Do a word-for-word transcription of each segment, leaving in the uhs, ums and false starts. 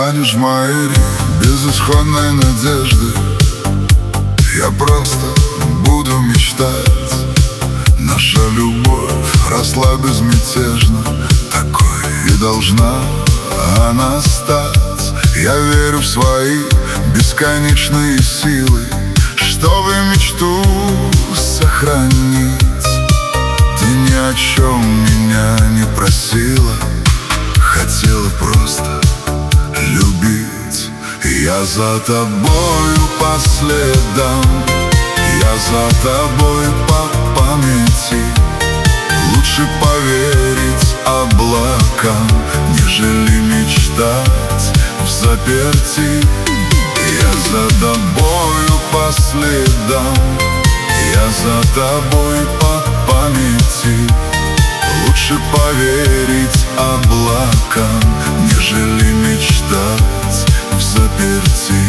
станешь моей безысходной надеждой. Я просто буду мечтать. Наша любовь росла безмятежно, такой и должна она стать. Я верю в свои бесконечные силы, чтобы мечту сохранить. Ты ни о чем меня не просила, хотела просто любить. Я за тобою по следам, я за тобой по памяти. Лучше поверить облакам, нежели мечтать в заперти. Я за тобою по следам, я за тобой по памяти. Лучше поверить облакам, нежели мечтать в заперти.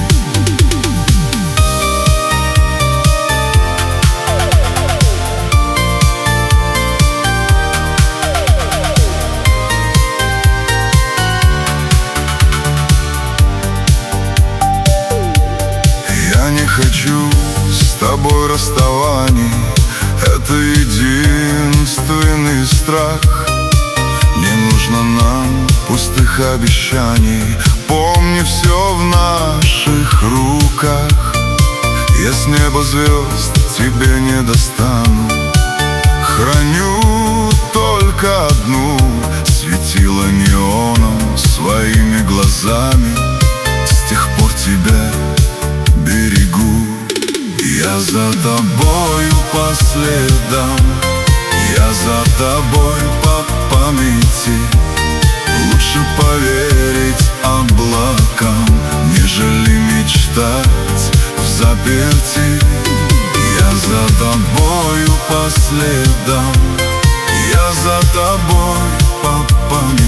Я не хочу с тобой расставаний, это единственный страх. Не нужно нам пустых обещаний, помни, все в наших руках. Я с неба звезд тебе не достану, храню только одну, светила неоном своими глазами. С тех пор тебя берегу. Я за тобою по следам, я за тобой по памяти. Лучше поверить облакам, нежели мечтать в заперти. Я за тобою по следам, я за тобой по памяти.